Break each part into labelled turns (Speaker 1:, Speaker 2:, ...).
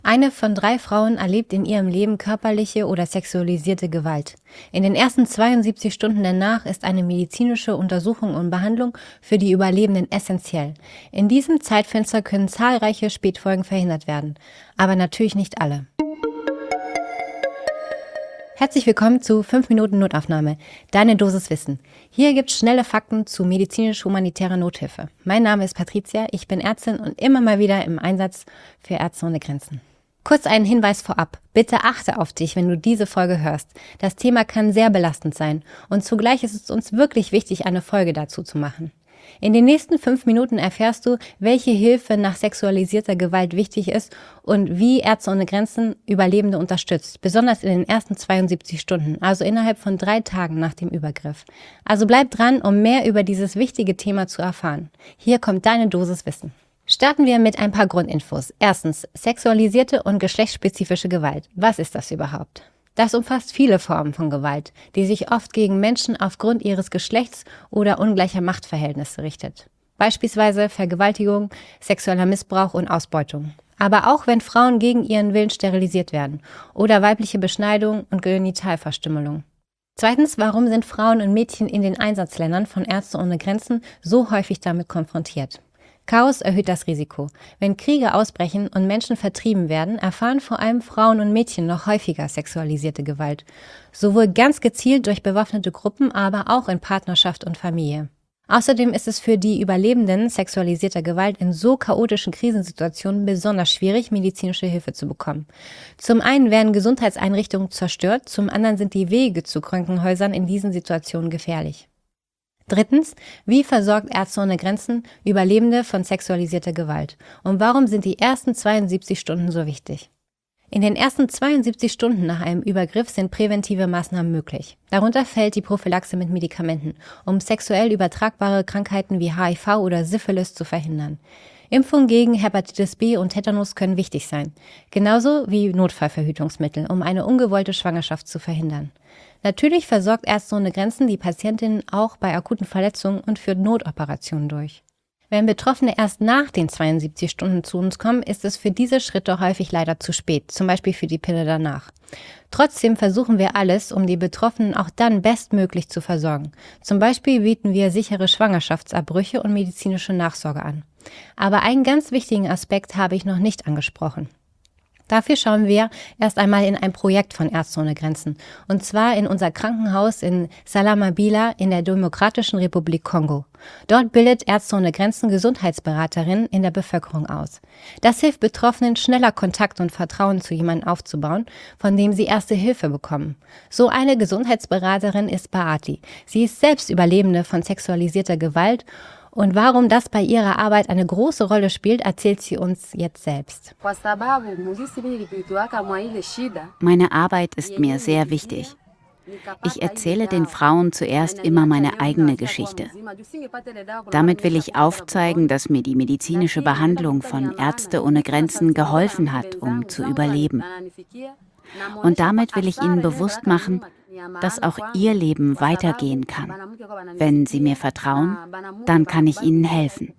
Speaker 1: Eine von 3 Frauen erlebt in ihrem Leben körperliche oder sexualisierte Gewalt. In den ersten 72 Stunden danach ist eine medizinische Untersuchung und Behandlung für die Überlebenden essentiell. In diesem Zeitfenster können zahlreiche Spätfolgen verhindert werden, aber natürlich nicht alle. Herzlich willkommen zu 5 Minuten Notaufnahme, deine Dosis Wissen. Hier gibt's schnelle Fakten zu medizinisch-humanitärer Nothilfe. Mein Name ist Patricia, ich bin Ärztin und immer mal wieder im Einsatz für Ärzte ohne Grenzen. Kurz einen Hinweis vorab. Bitte achte auf dich, wenn du diese Folge hörst. Das Thema kann sehr belastend sein und zugleich ist es uns wirklich wichtig, eine Folge dazu zu machen. In den nächsten 5 Minuten erfährst du, welche Hilfe nach sexualisierter Gewalt wichtig ist und wie Ärzte ohne Grenzen Überlebende unterstützt, besonders in den ersten 72 Stunden, also innerhalb von 3 Tagen nach dem Übergriff. Also bleib dran, um mehr über dieses wichtige Thema zu erfahren. Hier kommt deine Dosis Wissen. Starten wir mit ein paar Grundinfos. Erstens, sexualisierte und geschlechtsspezifische Gewalt. Was ist das überhaupt? Das umfasst viele Formen von Gewalt, die sich oft gegen Menschen aufgrund ihres Geschlechts oder ungleicher Machtverhältnisse richtet. Beispielsweise Vergewaltigung, sexueller Missbrauch und Ausbeutung. Aber auch wenn Frauen gegen ihren Willen sterilisiert werden oder weibliche Beschneidung und Genitalverstümmelung. Zweitens, warum sind Frauen und Mädchen in den Einsatzländern von Ärzte ohne Grenzen so häufig damit konfrontiert? Chaos erhöht das Risiko. Wenn Kriege ausbrechen und Menschen vertrieben werden, erfahren vor allem Frauen und Mädchen noch häufiger sexualisierte Gewalt. Sowohl ganz gezielt durch bewaffnete Gruppen, aber auch in Partnerschaft und Familie. Außerdem ist es für die Überlebenden sexualisierter Gewalt in so chaotischen Krisensituationen besonders schwierig, medizinische Hilfe zu bekommen. Zum einen werden Gesundheitseinrichtungen zerstört, zum anderen sind die Wege zu Krankenhäusern in diesen Situationen gefährlich. Drittens, wie versorgt Ärzte ohne Grenzen Überlebende von sexualisierter Gewalt? Und warum sind die ersten 72 Stunden so wichtig? In den ersten 72 Stunden nach einem Übergriff sind präventive Maßnahmen möglich. Darunter fällt die Prophylaxe mit Medikamenten, um sexuell übertragbare Krankheiten wie HIV oder Syphilis zu verhindern. Impfungen gegen Hepatitis B und Tetanus können wichtig sein, genauso wie Notfallverhütungsmittel, um eine ungewollte Schwangerschaft zu verhindern. Natürlich versorgt Ärzte ohne Grenzen die Patientinnen auch bei akuten Verletzungen und führt Notoperationen durch. Wenn Betroffene erst nach den 72 Stunden zu uns kommen, ist es für diese Schritte häufig leider zu spät, zum Beispiel für die Pille danach. Trotzdem versuchen wir alles, um die Betroffenen auch dann bestmöglich zu versorgen. Zum Beispiel bieten wir sichere Schwangerschaftsabbrüche und medizinische Nachsorge an. Aber einen ganz wichtigen Aspekt habe ich noch nicht angesprochen. Dafür schauen wir erst einmal in ein Projekt von Ärzte ohne Grenzen, und zwar in unser Krankenhaus in Salamabila in der Demokratischen Republik Kongo. Dort bildet Ärzte ohne Grenzen Gesundheitsberaterinnen in der Bevölkerung aus. Das hilft Betroffenen, schneller Kontakt und Vertrauen zu jemandem aufzubauen, von dem sie erste Hilfe bekommen. So eine Gesundheitsberaterin ist Bahati. Sie ist selbst Überlebende von sexualisierter Gewalt. Und warum das bei ihrer Arbeit eine große Rolle spielt, erzählt sie uns jetzt selbst.
Speaker 2: Meine Arbeit ist mir sehr wichtig. Ich erzähle den Frauen zuerst immer meine eigene Geschichte. Damit will ich aufzeigen, dass mir die medizinische Behandlung von Ärzte ohne Grenzen geholfen hat, um zu überleben. Und damit will ich ihnen bewusst machen, dass auch ihr Leben weitergehen kann. Wenn sie mir vertrauen, dann kann ich ihnen helfen.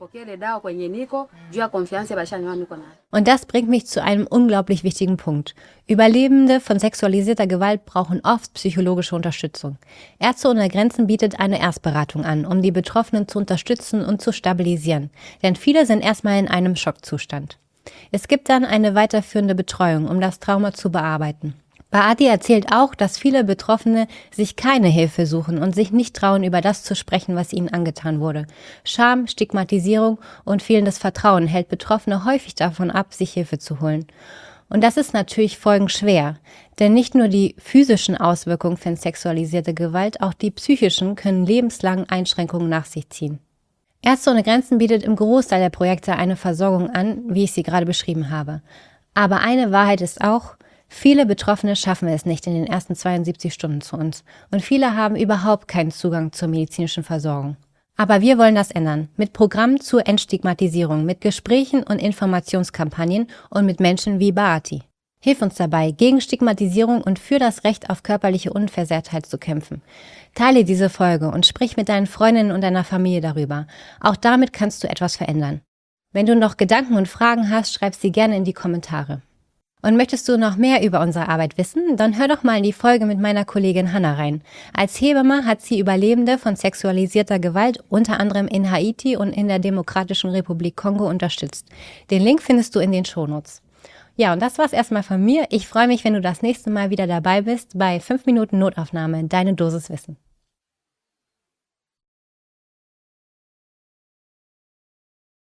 Speaker 1: Und das bringt mich zu einem unglaublich wichtigen Punkt. Überlebende von sexualisierter Gewalt brauchen oft psychologische Unterstützung. Ärzte ohne Grenzen bietet eine Erstberatung an, um die Betroffenen zu unterstützen und zu stabilisieren. Denn viele sind erstmal in einem Schockzustand. Es gibt dann eine weiterführende Betreuung, um das Trauma zu bearbeiten. Bahati erzählt auch, dass viele Betroffene sich keine Hilfe suchen und sich nicht trauen, über das zu sprechen, was ihnen angetan wurde. Scham, Stigmatisierung und fehlendes Vertrauen hält Betroffene häufig davon ab, sich Hilfe zu holen. Und das ist natürlich folgenschwer, denn nicht nur die physischen Auswirkungen von sexualisierter Gewalt, auch die psychischen können lebenslang Einschränkungen nach sich ziehen. Ärzte ohne Grenzen bietet im Großteil der Projekte eine Versorgung an, wie ich sie gerade beschrieben habe. Aber eine Wahrheit ist auch, viele Betroffene schaffen es nicht in den ersten 72 Stunden zu uns und viele haben überhaupt keinen Zugang zur medizinischen Versorgung. Aber wir wollen das ändern, mit Programmen zur Entstigmatisierung, mit Gesprächen und Informationskampagnen und mit Menschen wie Bahati. Hilf uns dabei, gegen Stigmatisierung und für das Recht auf körperliche Unversehrtheit zu kämpfen. Teile diese Folge und sprich mit deinen Freundinnen und deiner Familie darüber. Auch damit kannst du etwas verändern. Wenn du noch Gedanken und Fragen hast, schreib sie gerne in die Kommentare. Und möchtest du noch mehr über unsere Arbeit wissen? Dann hör doch mal in die Folge mit meiner Kollegin Hannah rein. Als Hebamme hat sie Überlebende von sexualisierter Gewalt unter anderem in Haiti und in der Demokratischen Republik Kongo unterstützt. Den Link findest du in den Shownotes. Ja, und das war's erstmal von mir. Ich freue mich, wenn du das nächste Mal wieder dabei bist bei 5 Minuten Notaufnahme, deine Dosis Wissen.